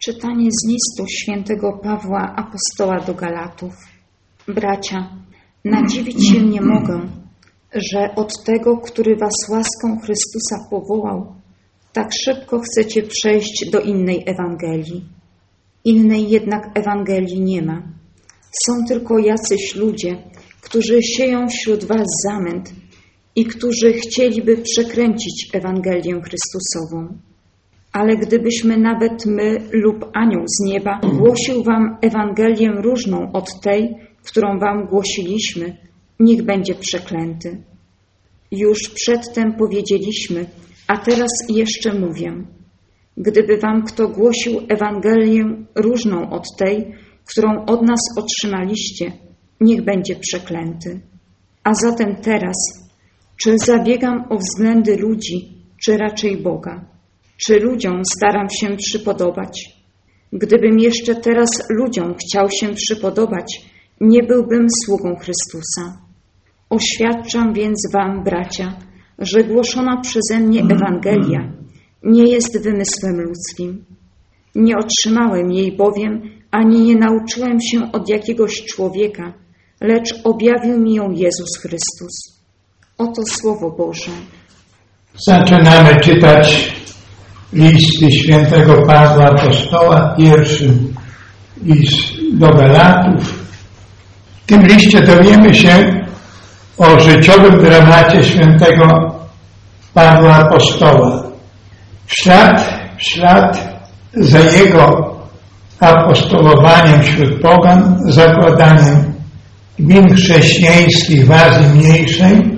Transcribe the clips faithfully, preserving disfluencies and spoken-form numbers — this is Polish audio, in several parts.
Czytanie z listu świętego Pawła Apostoła do Galatów. Bracia, nadziwić się nie mogę, że od tego, który was łaską Chrystusa powołał, tak szybko chcecie przejść do innej Ewangelii. Innej jednak Ewangelii nie ma. Są tylko jacyś ludzie, którzy sieją wśród was zamęt i którzy chcieliby przekręcić Ewangelię Chrystusową. Ale gdybyśmy nawet my lub anioł z nieba głosił wam Ewangelię różną od tej, którą wam głosiliśmy, niech będzie przeklęty. Już przedtem powiedzieliśmy, a teraz jeszcze mówię. Gdyby wam kto głosił Ewangelię różną od tej, którą od nas otrzymaliście, niech będzie przeklęty. A zatem teraz, czy zabiegam o względy ludzi, czy raczej Boga? Czy ludziom staram się przypodobać? Gdybym jeszcze teraz ludziom chciał się przypodobać, nie byłbym sługą Chrystusa. Oświadczam więc wam, bracia, że głoszona przeze mnie Ewangelia nie jest wymysłem ludzkim. Nie otrzymałem jej bowiem, ani nie nauczyłem się od jakiegoś człowieka, lecz objawił mi ją Jezus Chrystus. Oto Słowo Boże. Zaczynamy czytać listy świętego Pawła Apostoła, pierwszy list do Galatów. W tym liście dowiemy się o życiowym dramacie świętego Pawła Apostoła. W ślad, w ślad za jego apostolowaniem wśród pogan, zakładaniem gmin chrześcijańskich w Azji Mniejszej,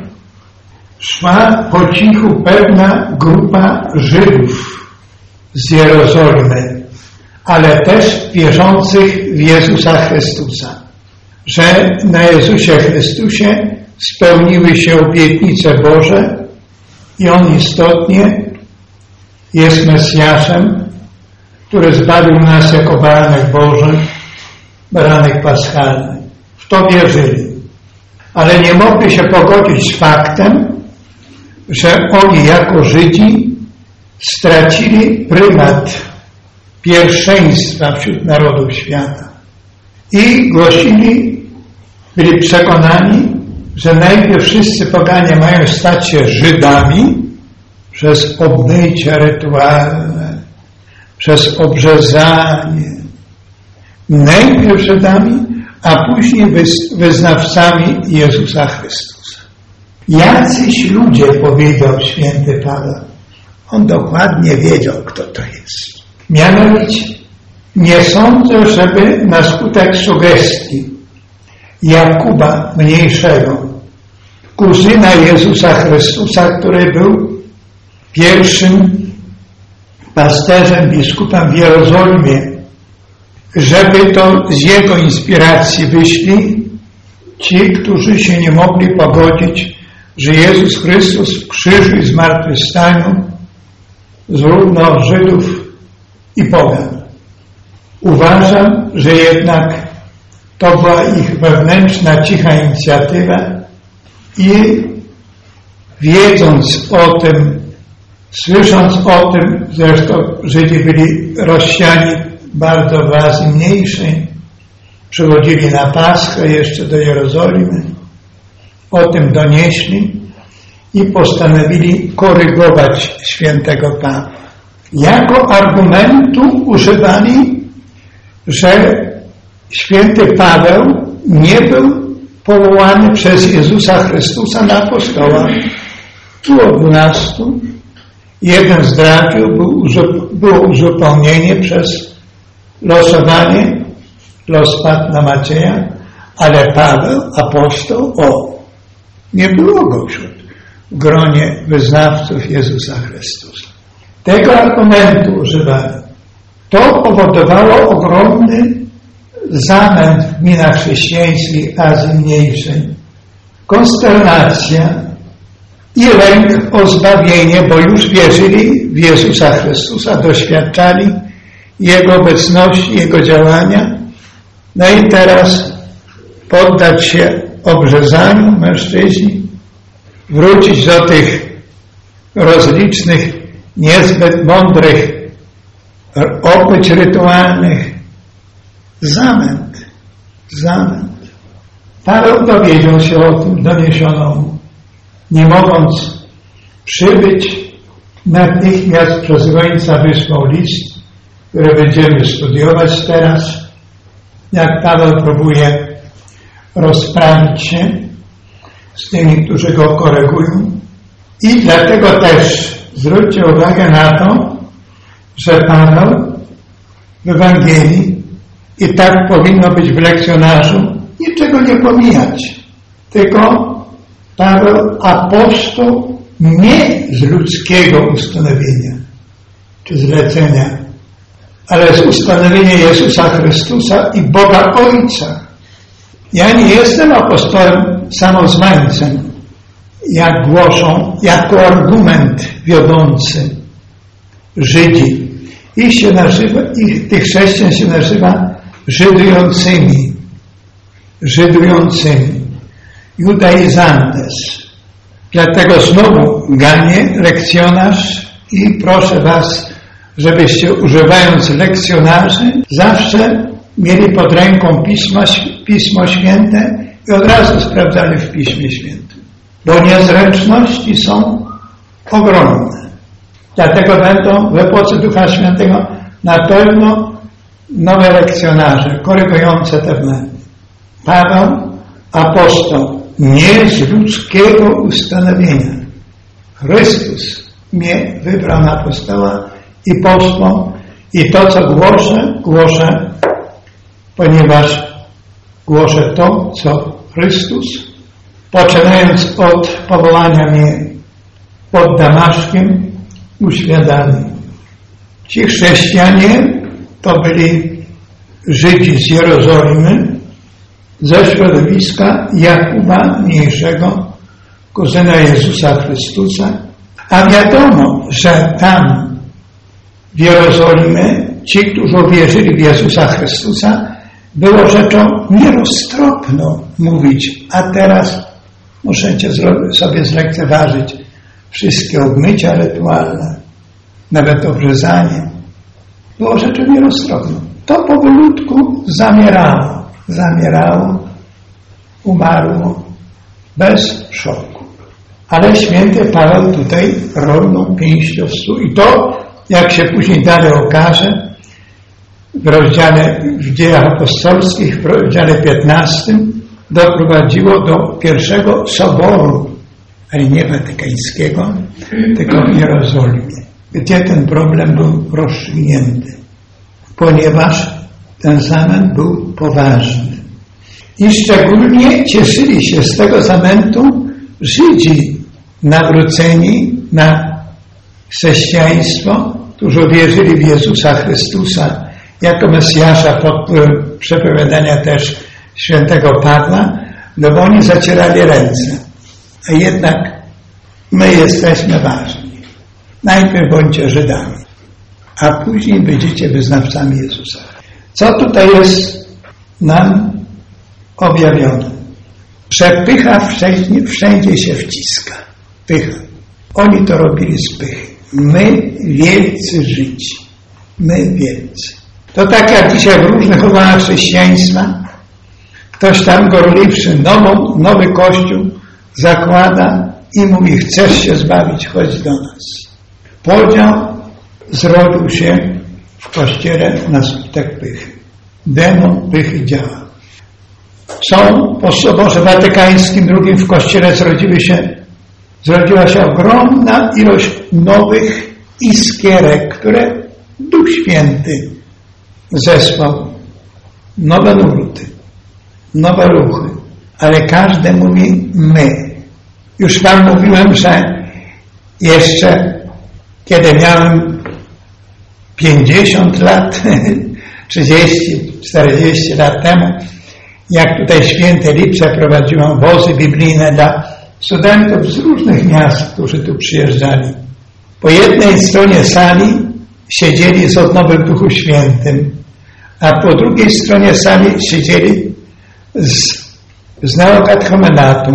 szła po cichu pewna grupa Żydów z Jerozolimy, ale też wierzących w Jezusa Chrystusa, że na Jezusie Chrystusie spełniły się obietnice Boże i On istotnie jest Mesjaszem, który zbawił nas jako baranek Boży, baranek paschalny. W to wierzyli. Ale nie mogli się pogodzić z faktem, że oni jako Żydzi stracili prymat pierwszeństwa wśród narodów świata i głosili, byli przekonani, że najpierw wszyscy poganie mają stać się Żydami przez obmycie rytualne, przez obrzezanie. Najpierw Żydami, a później wyznawcami Jezusa Chrystusa. Jacyś ludzie, powiedział święty Paweł. On dokładnie wiedział, kto to jest. Mianowicie, nie sądzę, żeby na skutek sugestii Jakuba Mniejszego, kuzyna Jezusa Chrystusa, który był pierwszym pasterzem, biskupem w Jerozolimie, żeby to z jego inspiracji wyszli ci, którzy się nie mogli pogodzić, że Jezus Chrystus w krzyżu i zmartwychwstaniu zrównał Żydów i pogan. Uważam, że jednak to była ich wewnętrzna, cicha inicjatywa i wiedząc o tym, słysząc o tym, zresztą Żydzi byli rozsiani bardzo w Azji Mniejszej, przychodzili na Paschę jeszcze do Jerozolimy, o tym donieśli i postanowili korygować świętego Pawła. Jako argumentu używali, że święty Paweł nie był powołany przez Jezusa Chrystusa na apostoła. Było dwunastu. Jeden zdradził, było uzupełnienie przez losowanie, los padł na Macieja, ale Paweł, apostoł, o, nie było go wśród w gronie wyznawców Jezusa Chrystusa. Tego argumentu używali. To powodowało ogromny zamęt w gminach chrześcijańskich Azji Mniejszej. Konsternacja i lęk o zbawienie, bo już wierzyli w Jezusa Chrystusa, doświadczali Jego obecności, Jego działania. No i teraz poddać się obrzezaniu mężczyźni, wrócić do tych rozlicznych, niezbyt mądrych opyć rytualnych. Zamęt. Zamęt. Paweł dowiedział się o tym, doniesiono mu. Nie mogąc przybyć, natychmiast przez gońca wysłał list, który będziemy studiować teraz, jak Paweł próbuje rozprawić się z tymi, którzy go korygują. I dlatego też zwróćcie uwagę na to, że Paweł w Ewangelii, i tak powinno być w lekcjonarzu, niczego nie pomijać, tylko Paweł apostoł nie z ludzkiego ustanowienia czy zlecenia, ale z ustanowienia Jezusa Chrystusa i Boga Ojca. Ja nie jestem apostołem samozwańcem, jak głoszą, jako argument wiodący Żydzi. Ich się nazywa, ich, tych chrześcijan się nazywa żydującymi. Żydującymi. Judaizantes. Dlatego znowu ganię lekcjonarz i proszę was, żebyście używając lekcjonarzy zawsze mieli pod ręką Pismo, Pismo Święte i od razu sprawdzali w Piśmie Świętym. Bo niezręczności są ogromne. Dlatego będą w epoce Ducha Świętego na pewno nowe lekcjonarze korygujące te błędy. Paweł, apostoł, nie z ludzkiego ustanowienia. Chrystus mnie wybrał na apostoła i posłał i to, co głoszę, głoszę, ponieważ głoszę to, co Chrystus, poczynając od powołania mnie pod Damaszkiem, uświadamił. Ci chrześcijanie to byli Żydzi z Jerozolimy, ze środowiska Jakuba Mniejszego, kuzyna Jezusa Chrystusa, a wiadomo, że tam w Jerozolimie ci, którzy uwierzyli w Jezusa Chrystusa, było rzeczą nieroztropną mówić, a teraz możecie sobie zlekceważyć wszystkie obmycia rytualne, nawet obrzezanie. Było rzeczą nieroztropną. To powolutku zamierało, zamierało, umarło, bez szoku. Ale święty Paweł tutaj rolną pięścią stół. I to, jak się później dalej okaże, w rozdziale, w Dziejach Apostolskich, w rozdziale piętnastym, doprowadziło do pierwszego soboru, ale nie watykańskiego, tylko w Jerozolimie, gdzie ten problem był rozstrzygnięty, ponieważ ten zamęt był poważny. I szczególnie cieszyli się z tego zamętu Żydzi nawróceni na chrześcijaństwo, którzy uwierzyli w Jezusa Chrystusa jako Mesjasza pod wpływem przepowiadania też świętego Pawła, no bo oni zacierali ręce. A jednak my jesteśmy ważni. Najpierw bądźcie Żydami, a później będziecie wyznawcami Jezusa. Co tutaj jest nam objawione? Że pycha wszędzie, wszędzie się wciska. Pycha. Oni to robili z pychy. My wielcy Żydzi. My wielcy. To tak jak dzisiaj w różnych obławach chrześcijaństwa ktoś tam gorliwszy nową, nowy kościół zakłada i mówi: chcesz się zbawić, chodź do nas. Podział zrodził się w kościele na skutek pychy. Demon pychy działa. Są po Soborze Watykańskim drugim w kościele zrodziły się, zrodziła się ogromna ilość nowych iskierek, które Duch Święty zesłał. Nowe nurty, nowe ruchy, ale każdy mówi my. Już wam mówiłem, że jeszcze kiedy miałem pięćdziesiąt lat, trzydzieści, czterdzieści lat temu, jak tutaj święte Lipce prowadziłam wozy biblijne dla studentów z różnych miast, którzy tu przyjeżdżali. Po jednej stronie sali siedzieli z odnowy w Duchu Świętym, a po drugiej stronie sali siedzieli z, z neokatechumenatu.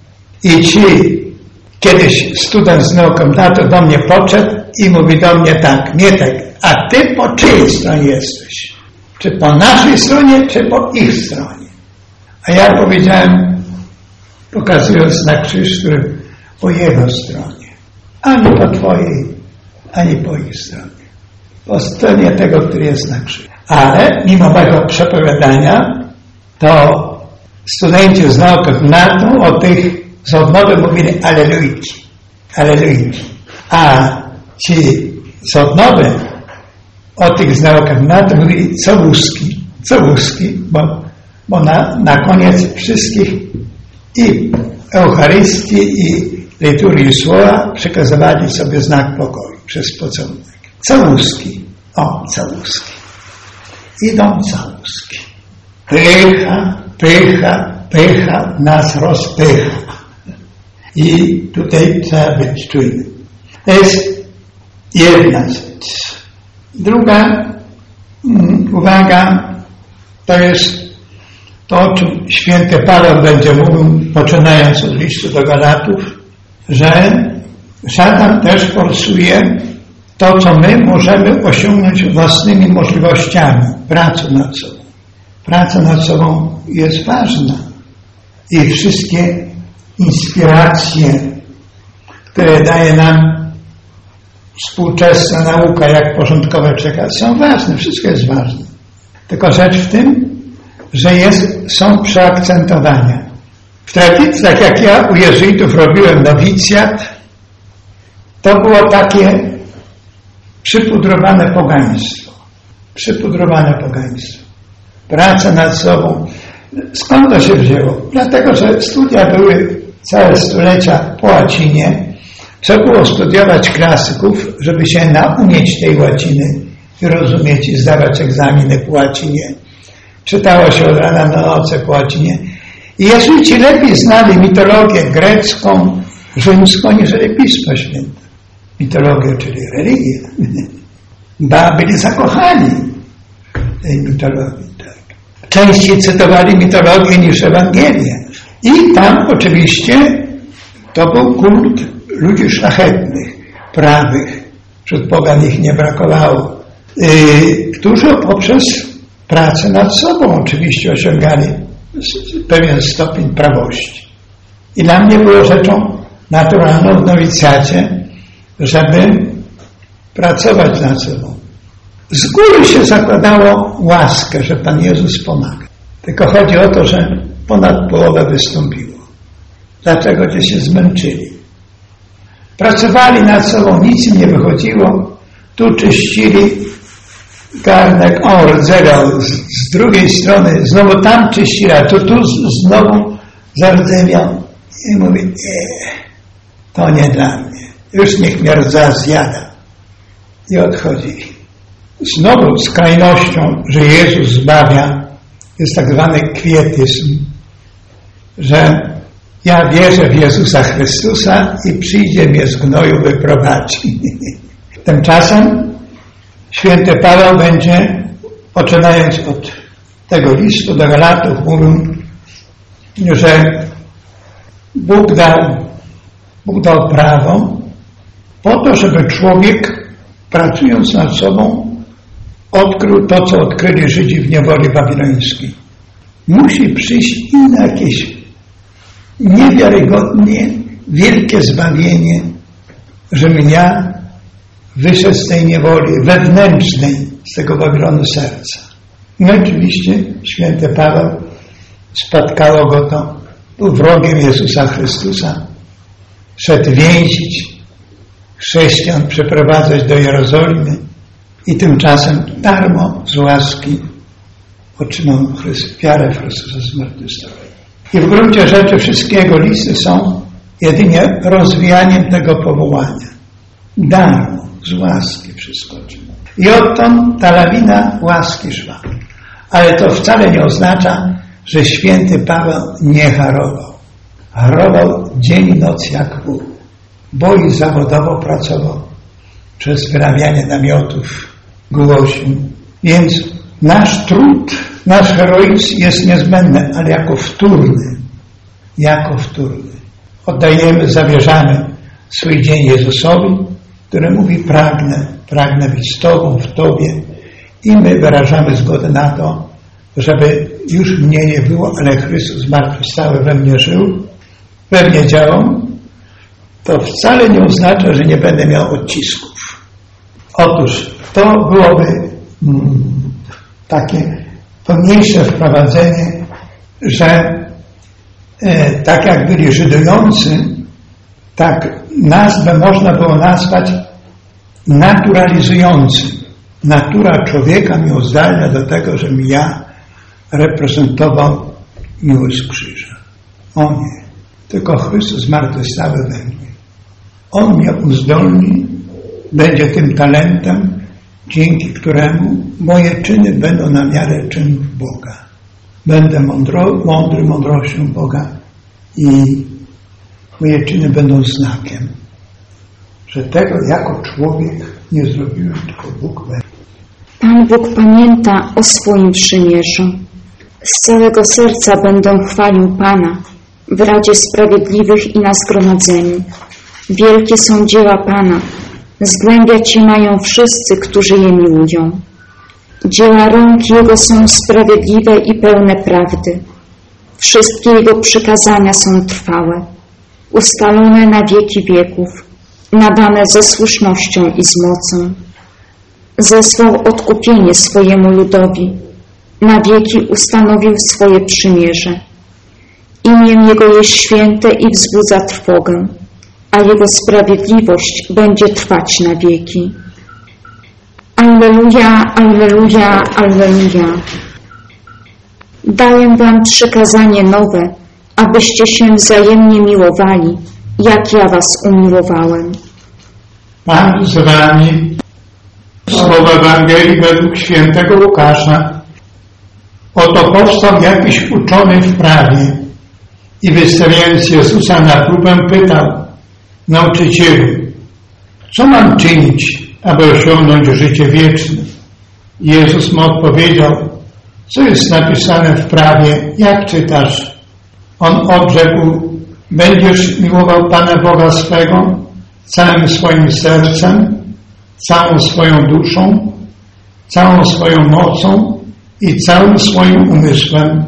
I ci, kiedyś student z neokatechumenatu do mnie podszedł i mówi do mnie tak: Mietek, A ty po czyjej stronie jesteś? Czy po naszej stronie, czy po ich stronie? A ja powiedziałem, pokazując na krzyż, który po jego stronie. Ani po twojej, ani po ich stronie. Po stronie tego, który jest na krzyżu. Ale mimo mego przepowiadania, to studenci z nauk gnatu o tych z odnowy mówili alelujki, alelujki. A ci z odnowy o tych z nauk gnatu mówili cołuski, cołuski, bo, bo na, na koniec wszystkich i Eucharystii i liturgii słowa przekazywali sobie znak pokoju przez pocałunek. Całuski, o całuski. Idą całuski. Pycha, pycha, pycha nas rozpycha. I tutaj trzeba być czujny. To jest jedna rzecz. Druga mm, uwaga, to jest to, o czym święty Paweł będzie mówił, poczynając od listu do Galatów, że szatan też forsuje to, co my możemy osiągnąć własnymi możliwościami, pracą nad sobą. Praca nad sobą jest ważna i wszystkie inspiracje, które daje nam współczesna nauka, jak porządkowe przekaz, są ważne, wszystko jest ważne. Tylko rzecz w tym, że jest, są przeakcentowania. W tradycji, tak jak ja u jezuitów robiłem nowicjat, to było takie przypudrowane pogaństwo. Przypudrowane pogaństwo. Praca nad sobą. Skąd to się wzięło? Dlatego, że studia były całe stulecia po łacinie. Trzeba było studiować klasyków, żeby się naumieć tej łaciny i rozumieć i zdawać egzaminy po łacinie. Czytało się od rana do nocy po łacinie. I jezuici lepiej znali mitologię grecką, rzymską, niżeli Pismo Święte. Mitologię, czyli religię. Ba, byli zakochani tej mitologii. Tak. Częściej cytowali mitologię niż Ewangelię. I tam oczywiście to był kult ludzi szlachetnych, prawych. Wśród pogan ich nie brakowało. Yy, którzy poprzez pracę nad sobą oczywiście osiągali pewien stopień prawości. I dla mnie było rzeczą naturalną w nowicjacie, żeby pracować nad sobą. Z góry się zakładało łaskę, że Pan Jezus pomaga. Tylko chodzi o to, że ponad połowę wystąpiło. Dlaczego? Gdzie się zmęczyli. Pracowali nad sobą, nic im nie wychodziło. Tu czyścili garnek, o, rdzeniał. Z, z drugiej strony znowu tam czyścili, a tu, tu znowu zardzewiał. I mówi, nie, to nie dla mnie. Już niech mnie rdza zjada. I odchodzi. Znowu skrajnością, że Jezus zbawia, jest tak zwany kwietyzm, że ja wierzę w Jezusa Chrystusa i przyjdzie mnie z gnoju wyprowadzi. Tymczasem święty Paweł będzie, poczynając od tego listu do Galatów, mówił, że Bóg dał, Bóg dał prawo po to, żeby człowiek, pracując nad sobą, odkrył to, co odkryli Żydzi w niewoli babilońskiej. Musi przyjść inne jakieś niewiarygodnie wielkie zbawienie, żebym ja wyszedł z tej niewoli wewnętrznej, z tego Babilonu serca. No oczywiście święty Paweł, spotkało go to, był wrogiem Jezusa Chrystusa, szedł więzić chrześcijan, przeprowadzać do Jerozolimy i tymczasem darmo z łaski otrzymał wiarę w Chrystusa zmartwychwstałego. I w gruncie rzeczy wszystkie jego listy są jedynie rozwijaniem tego powołania. Darmo, z łaski wszystko otrzymał. I odtąd ta lawina łaski szła. Ale to wcale nie oznacza, że święty Paweł nie harował. Harował dzień i noc jak wół, bo i zawodowo pracował przez wyrabianie namiotów, głosił. Więc nasz trud, nasz heroizm jest niezbędny, ale jako wtórny. Jako wtórny. Oddajemy, zawierzamy swój dzień Jezusowi, który mówi: pragnę, pragnę być z Tobą, w Tobie i my wyrażamy zgodę na to, żeby już mnie nie było, ale Chrystus zmartwychwstały we mnie żył, we mnie działał, to wcale nie oznacza, że nie będę miał odcisków. Otóż to byłoby mm, takie pomniejsze wprowadzenie, że e, tak jak byli żydujący, tak nazwę można było nazwać naturalizującym. Natura człowieka mnie uzdalnia do tego, żebym ja reprezentował miłość krzyża. O nie, tylko Chrystus zmartwychwstały we mnie. On mnie uzdolni, będzie tym talentem, dzięki któremu moje czyny będą na miarę czynów Boga. Będę mądro, mądry mądrością Boga i moje czyny będą znakiem, że tego jako człowiek nie zrobiłem, tylko Bóg we mnie. Pan Bóg pamięta o swoim przymierzu. Z całego serca będę chwalił Pana w Radzie Sprawiedliwych i na zgromadzeniu. Wielkie są dzieła Pana, zgłębiać je mają wszyscy, którzy je miłują. Dzieła rąk Jego są sprawiedliwe i pełne prawdy. Wszystkie Jego przykazania są trwałe, ustalone na wieki wieków, nadane ze słusznością i z mocą. Zesłał odkupienie swojemu ludowi, na wieki ustanowił swoje przymierze. Imię Jego jest święte i wzbudza trwogę, a Jego sprawiedliwość będzie trwać na wieki. Alleluja, alleluja, alleluja. Daję wam przykazanie nowe, abyście się wzajemnie miłowali, jak ja was umiłowałem. Pan z wami. Słowa Ewangelii według świętego Łukasza. Oto powstał jakiś uczony w prawie i wystawiając Jezusa na próbę pytał: Nauczycielu, co mam czynić, aby osiągnąć życie wieczne? Jezus mu odpowiedział: co jest napisane w prawie, jak czytasz? On odrzekł: będziesz miłował Pana Boga swego całym swoim sercem, całą swoją duszą, całą swoją mocą i całym swoim umysłem,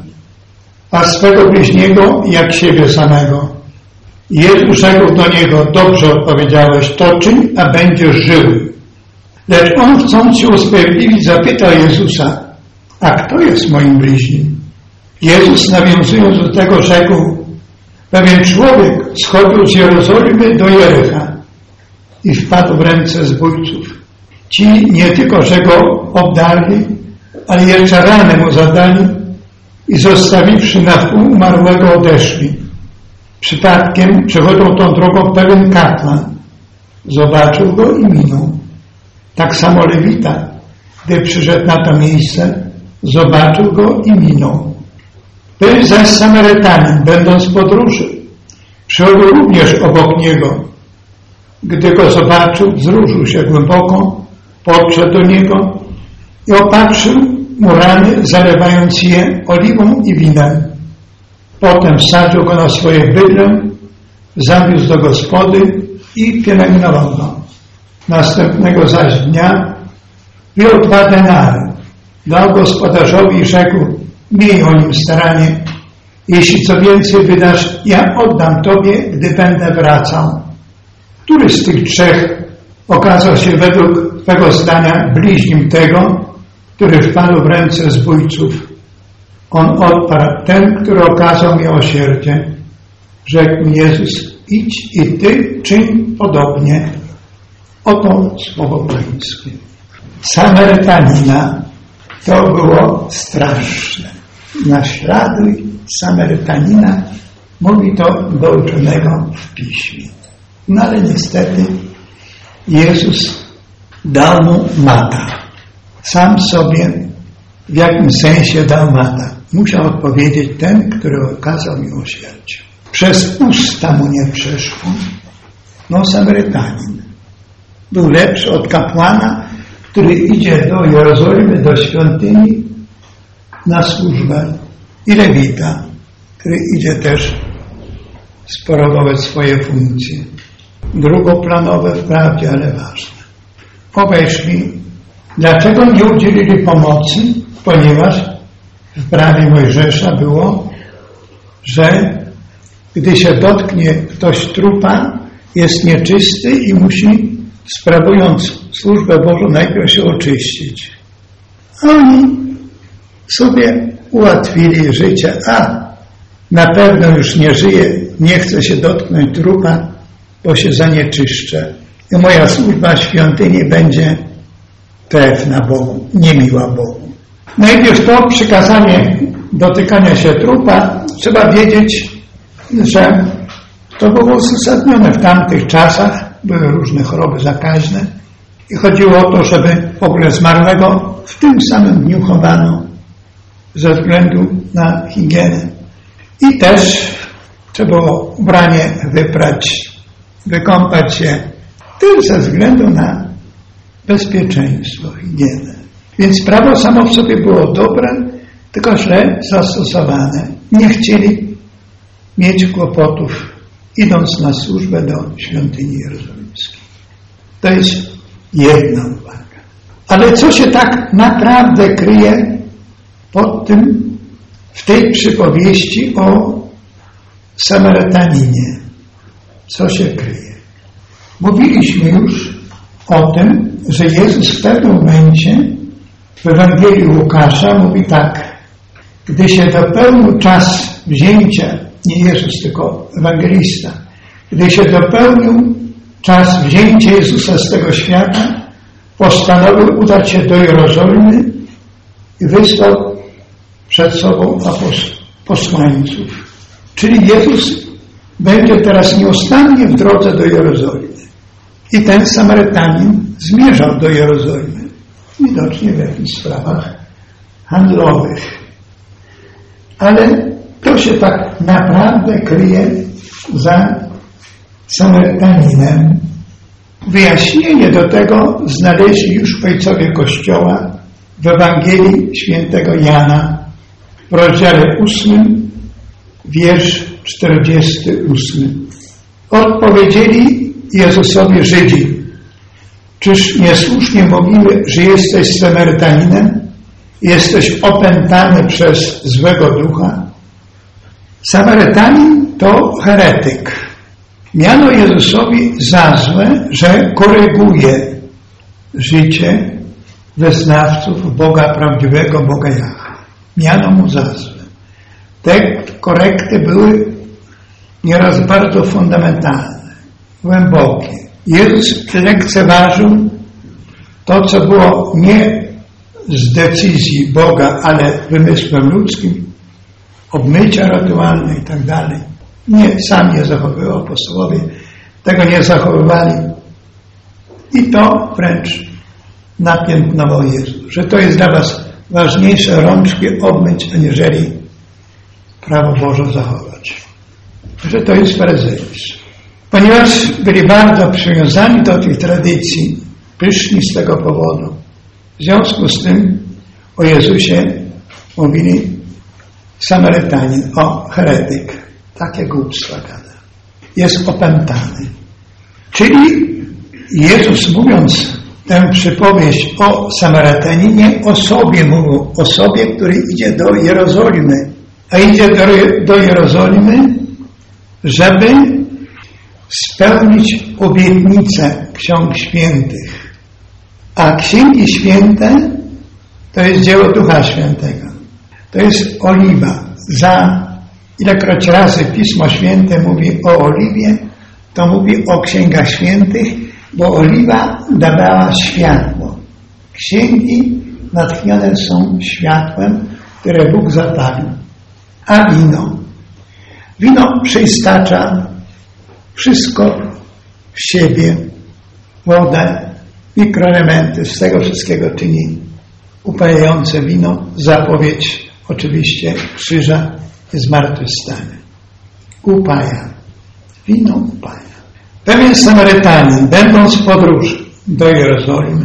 a swego bliźniego jak siebie samego. Jezus rzekł do niego: dobrze odpowiedziałeś, to czyń, a będziesz żył. Lecz on, chcąc się usprawiedliwić, zapytał Jezusa: a kto jest moim bliźnim? Jezus, nawiązując do tego, rzekł: pewien człowiek schodził z Jerozolimy do Jericha i wpadł w ręce zbójców. Ci nie tylko, że go obdarli, ale jeszcze ranę mu zadali i zostawiwszy na wpół umarłego odeszli. Przypadkiem przechodzą tą drogą pewien kapłan. Zobaczył go i minął. Tak samo Lewita, gdy przyszedł na to miejsce, zobaczył go i minął. Był zaś Samarytanin, będąc w podróży, przechodził również obok niego. Gdy go zobaczył, wzruszył się głęboko, podszedł do niego i opatrzył mu rany, zalewając je oliwą i winem. Potem wsadził go na swoje bydlę, zawiózł do gospody i pielęgnował go. Następnego zaś dnia wziął dwa denary, dał gospodarzowi i rzekł: miej o nim staranie, jeśli co więcej wydasz, ja oddam tobie, gdy będę wracał. Który z tych trzech okazał się według twego zdania bliźnim tego, który wpadł w ręce zbójców? On odparł: ten, który okazał miłosierdzie. Rzekł Jezus: idź i ty czyń podobnie. Oto słowo pańskie. Samarytanina to było straszne. Naśladuj Samarytanina, mówi to do uczonego w piśmie. No ale niestety Jezus dał mu mata. Sam sobie w jakimś sensie dał mata. Musiał odpowiedzieć ten, który okazał miłosierdzie. Przez usta mu nie przeszło. No Samarytanin był lepszy od kapłana, który idzie do Jerozolimy, do świątyni na służbę, i Lewita, który idzie też sprawować swoje funkcje. Drugoplanowe wprawdzie, ale ważne. poweszli. Dlaczego nie udzielili pomocy? Ponieważ w prawie Mojżesza było, że gdy się dotknie ktoś trupa, jest nieczysty i musi, sprawując służbę Bożą, najpierw się oczyścić. A oni sobie ułatwili życie. A na pewno już nie żyje, nie chce się dotknąć trupa, bo się zanieczyszczę. I moja służba w świątyni będzie trefna Bogu, niemiła Bogu. Najpierw to przykazanie dotykania się trupa, trzeba wiedzieć, że to było uzasadnione w tamtych czasach, były różne choroby zakaźne i chodziło o to, żeby w ogóle zmarłego w tym samym dniu chowano ze względu na higienę. I też trzeba było ubranie wyprać, wykąpać się, też ze względu na bezpieczeństwo, higienę. Więc prawo samo w sobie było dobre, tylko źle zastosowane. Nie chcieli mieć kłopotów, idąc na służbę do świątyni jerozolimskiej. To jest jedna uwaga. Ale co się tak naprawdę kryje pod tym, w tej przypowieści o Samarytaninie? Co się kryje? Mówiliśmy już o tym, że Jezus w pewnym momencie w Ewangelii Łukasza mówi tak: gdy się dopełnił czas wzięcia, nie Jezus, tylko ewangelista, gdy się dopełnił czas wzięcia Jezusa z tego świata, postanowił udać się do Jerozolimy i wysłał przed sobą posłańców. Czyli Jezus będzie teraz nieustannie w drodze do Jerozolimy. I ten Samarytanin zmierzał do Jerozolimy. Widocznie w jakichś sprawach handlowych. Ale to się tak naprawdę kryje za Samarytaninem. Wyjaśnienie do tego znaleźli już ojcowie Kościoła w Ewangelii świętego Jana w rozdziale ósmym, wiersz czterdziesty ósmy. Odpowiedzieli Jezusowi Żydzi: czyż niesłusznie mówimy, że jesteś Samarytaninem? Jesteś opętany przez złego ducha? Samarytanin to heretyk. Miano Jezusowi za złe, że koryguje życie wyznawców Boga prawdziwego, Boga Jahwe. Miano mu za złe. Te korekty były nieraz bardzo fundamentalne, głębokie. Jezus lekceważył to, co było nie z decyzji Boga, ale wymysłem ludzkim, obmycia rytualne i tak dalej. Nie, sam nie zachowywał, apostołowie tego nie zachowywali. I to wręcz napiętnował Jezus, że to jest dla was ważniejsze rączki obmyć, aniżeli prawo Boże zachować. Że to jest faryzeusz. Ponieważ byli bardzo przywiązani do tej tradycji, pyszni z tego powodu. W związku z tym o Jezusie mówili Samarytanin, o heretyk. Takie głupstwa gada. Jest opętany. Czyli Jezus, mówiąc tę przypowieść o Samarytaninie, o sobie mówił, o sobie, który idzie do Jerozolimy. A idzie do, do Jerozolimy, żeby spełnić obietnicę Ksiąg Świętych. A Księgi Święte to jest dzieło Ducha Świętego. To jest oliwa. Za ilekroć razy Pismo Święte mówi o oliwie, to mówi o Księgach Świętych, bo oliwa dawała światło. Księgi natchnione są światłem, które Bóg zapalił. A wino? Wino przystacza wszystko w siebie, wodę, mikroelementy, z tego wszystkiego czyni upajające wino, zapowiedź oczywiście krzyża i zmartwychwstania. Upaja. Wino upaja. Pewien Samarytanin, będąc w podróży do Jerozolimy,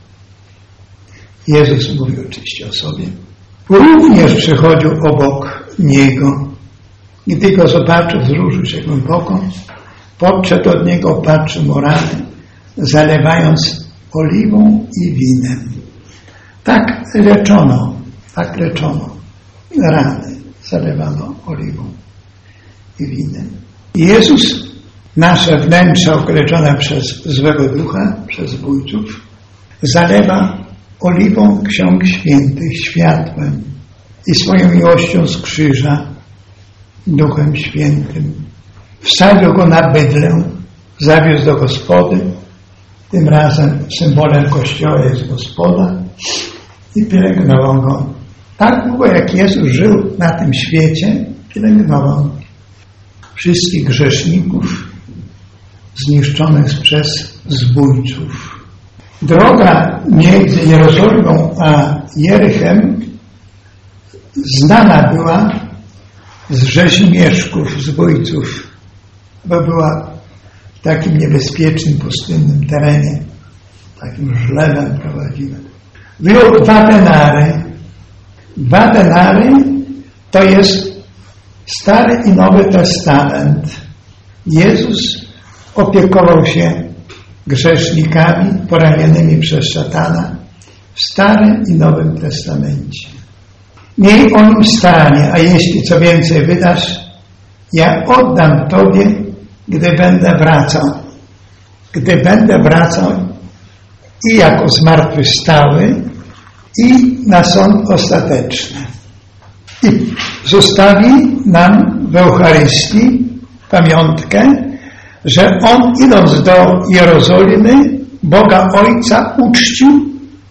Jezus mówił oczywiście o sobie, również przechodził obok niego. Gdy go zobaczył, wzruszył się głęboko, podszedł od niego, patrzył mu rany, zalewając oliwą i winem. Tak leczono, tak leczono rany, zalewano oliwą i winem. Jezus nasze wnętrza okaleczone przez złego ducha, przez zbójców, zalewa oliwą Ksiąg Świętych, światłem i swoją miłością z krzyża, Duchem Świętym. Wsadził go na bydlę, zawiózł do gospody, tym razem symbolem Kościoła jest gospoda i pielęgnował go. Tak długo jak Jezus żył na tym świecie, pielęgnował wszystkich grzeszników zniszczonych przez zbójców. Droga między Jerozolimą a Jerychem znana była z rzezimieszków, zbójców, bo była w takim niebezpiecznym, pustynnym terenie, takim żlebem prowadziła. Wyjął dwa denary. Dwa denary to jest Stary i Nowy Testament. Jezus opiekował się grzesznikami poranionymi przez szatana w Starym i Nowym Testamencie. Miej o nim stanie, a jeśli co więcej wydasz, ja oddam Tobie, gdy będę wracał. Gdy będę wracał i jako zmartwychwstały i na sąd ostateczny. I zostawi nam w Eucharystii pamiątkę, że On, idąc do Jerozolimy, Boga Ojca uczcił,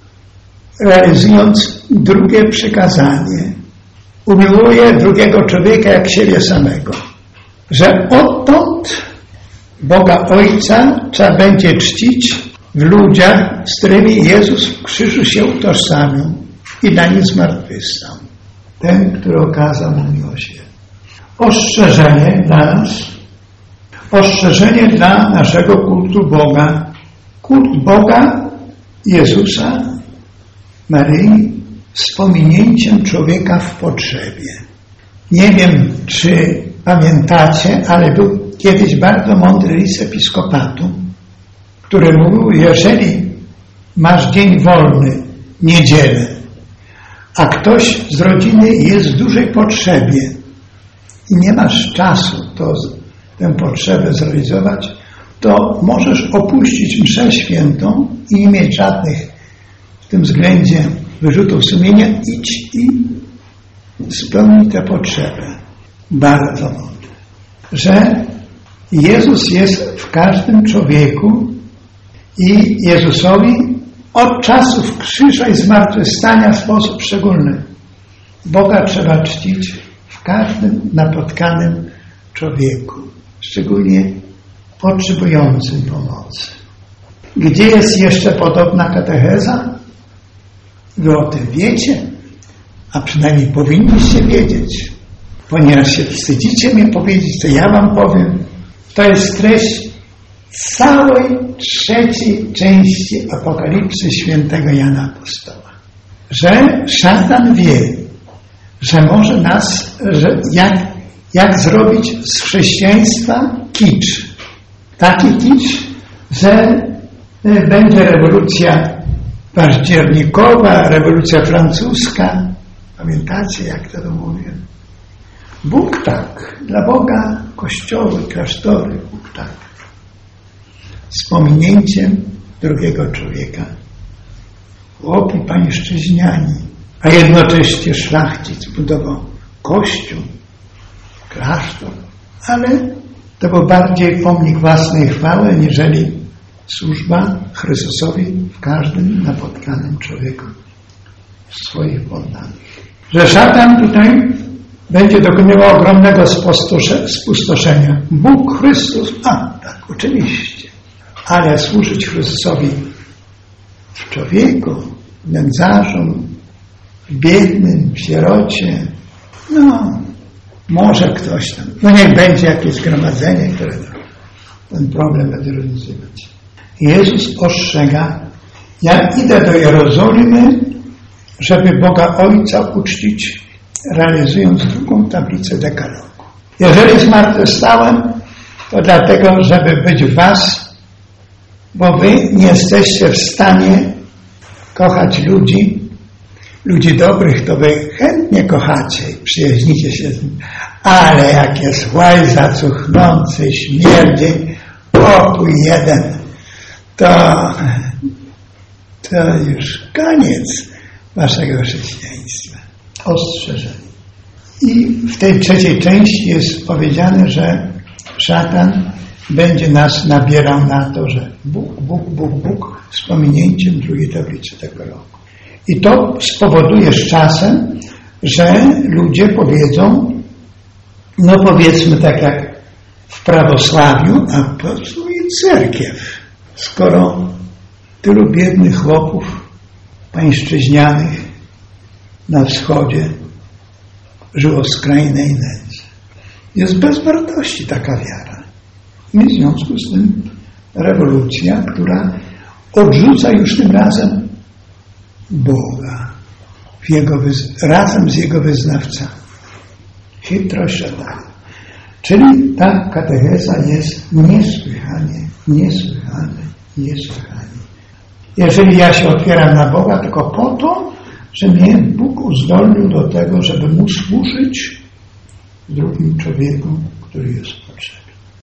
realizując drugie przykazanie. Umiłuje drugiego człowieka jak siebie samego. Że odtąd Boga Ojca trzeba będzie czcić w ludziach, z którymi Jezus w krzyżu się utożsamił i na nich zmartwychwstał. Ten, który okazał mu miłosierdzie. Ostrzeżenie dla nas, ostrzeżenie dla naszego kultu Boga. Kult Boga, Jezusa, Maryi, z pominięciem człowieka w potrzebie. Nie wiem, czy pamiętacie, ale był kiedyś bardzo mądry list episkopatu, który mówił, jeżeli masz dzień wolny, niedzielę, a ktoś z rodziny jest w dużej potrzebie i nie masz czasu to, tę potrzebę zrealizować, to możesz opuścić mszę świętą i nie mieć żadnych w tym względzie wyrzutów sumienia. Idź i spełnij tę potrzebę. Bardzo mądre. Że Jezus jest w każdym człowieku i Jezusowi od czasów krzyża i zmartwychwstania w sposób szczególny Boga trzeba czcić w każdym napotkanym człowieku, szczególnie potrzebującym pomocy. Gdzie jest jeszcze podobna katecheza? Wy o tym wiecie, a przynajmniej powinniście wiedzieć. Ponieważ się wstydzicie mnie powiedzieć, to ja wam powiem. To jest treść całej trzeciej części Apokalipsy świętego Jana Apostoła. Że szatan wie, że może nas, że jak, jak zrobić z chrześcijaństwa kicz. Taki kicz, że będzie rewolucja październikowa, rewolucja francuska. Pamiętacie, jak to mówię? Bóg tak. Dla Boga kościoły, klasztory, Bóg tak. Z pominięciem drugiego człowieka. Chłopi pańszczyźniani, a jednocześnie szlachcic budował kościół, klasztor, ale to był bardziej pomnik własnej chwały, niżeli służba Chrystusowi w każdym napotkanym człowieku, w swoich poddanych. Że szatan tutaj będzie dokonywał ogromnego spustoszenia. Bóg, Chrystus, a tak, oczywiście. Ale służyć Chrystusowi w człowieku, w nędzarzu, w biednym, w sierocie, no, może ktoś tam, no niech będzie jakieś zgromadzenie, które ten problem będzie rozwiązywać. Jezus ostrzega, ja idę do Jerozolimy, żeby Boga Ojca uczcić, realizując drugą tablicę dekalogu. Jeżeli zmartwychwstałem, to dlatego, żeby być w was bo wy nie jesteście w stanie kochać ludzi, ludzi dobrych, to wy chętnie kochacie i przyjaźnicie się z nimi, ale jak jest łajza, cuchnący, śmierdzień, pokój jeden, to, to już koniec waszego chrześcijaństwa. Ostrzeżenie. I w tej trzeciej części jest powiedziane, że szatan będzie nas nabierał na to, że Bóg, Bóg, Bóg, Bóg z pominięciem drugiej tablicy tego roku. I to spowoduje z czasem, że ludzie powiedzą, no powiedzmy tak jak w prawosławiu, a po prostu i cerkiew. Skoro tylu biednych chłopów pańszczyźnianych na wschodzie żyło w skrajnej nędzy. Jest bez wartości taka wiara. I w związku z tym rewolucja, która odrzuca już tym razem Boga w jego wyz- razem z Jego wyznawcami. Chytrość szatana. Czyli ta katecheza jest niesłychanie, niesłychanie, niesłychanie. Jeżeli ja się otwieram na Boga tylko po to, że mnie Bóg uzdolnił do tego, żeby mu służyć drugim człowiekom, który jest potrzebny.